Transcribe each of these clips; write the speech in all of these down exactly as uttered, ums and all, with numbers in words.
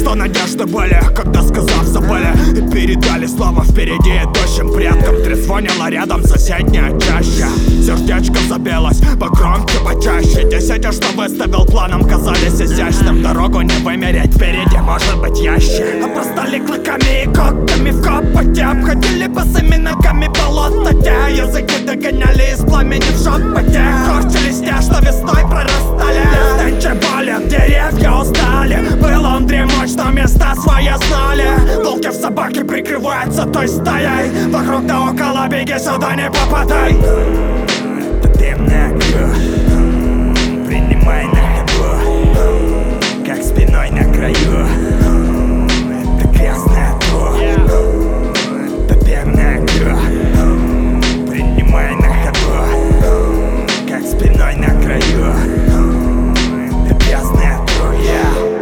что надежды были, когда, сказав, забыли и передали слова впереди идущим предкам. Трезвонила рядом соседняя чаще, сердечко забилось погромче, почаще. Десяти, что выставил планом, казались изящным. Дорогу не вымереть, впереди может быть яще. Обрастали клыками и когтями в копоте, обходили босыми ногами болото те. Языки догоняли из пламени в шепоте, корчились те, что весной прорастали. Лес нынче болен, деревья устали, был он дремуч, что места свои знали. Волки в собаке прикрываются той стаей, вокруг да около, беги сюда, не попадай. Это дымная кровь, принимай на ходу, как спиной на краю. Это грязная кровь, это дымная кровь, принимай на ходу, как спиной на краю. Это грязная кровь, yeah.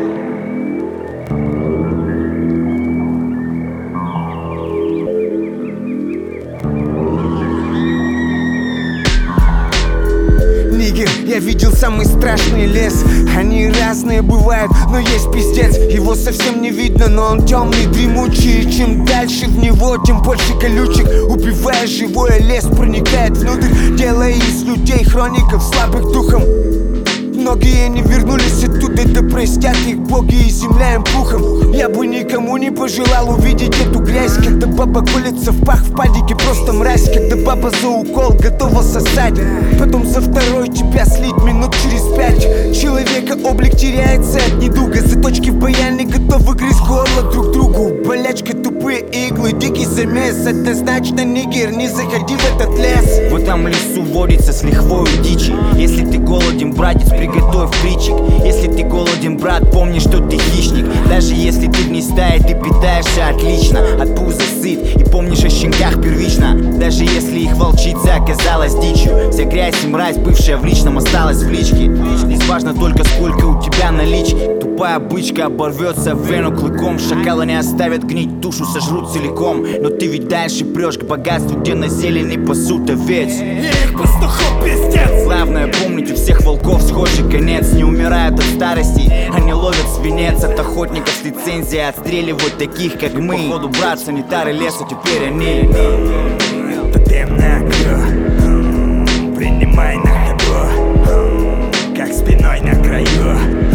Я видел самый страшный лес. Они разные бывают, но есть пиздец. Его совсем не видно, но он темный, дремучий. И чем дальше в него, тем больше колючек. Убивая живое, лес проникает внутрь, делая из людей хроников слабых духом. Многие не вернулись оттуда, да простят их боги и земля им пухом. Я бы никому не пожелал увидеть эту грязь, когда баба колется в пах в падике, просто мразь. Когда баба за укол готова сосать, потом за второй тебя слить минут через пять. Человека облик теряется от недуга, заточки в баяне готовы грызть горло друг другу. Болячка, тупые иглы, дикий замес, однозначно нигер, не заходи в этот лес. В этом лесу водится с лихвою дичи. Если ты голоден, братец, приготовь притчик. Если ты голоден, брат, помни, что ты хищник. Даже если ты в стае, ты питаешься отлично. От пуза сыт и помнишь о щенках первично. Даже если их волчица оказалась дичью, вся грязь и мразь, бывшая в личном, осталась в личке. Здесь важно только сколько у тебя налички. Тупая бычка оборвется в вену клыком. Шакала не оставят гнить, душу сожрут целиком. Но ты ведь дальше прешь к богатству, где на зелени пасут овец. Их пастухов пиздец. Главное помнить, у всех волков схожий конец. Не умирают от старости, они ловят свинец. От охотников с лицензией отстреливают таких, как мы. Походу, брат, санитары лесу, теперь они. Это дымная кровь, принимай на ходу, как спиной на краю.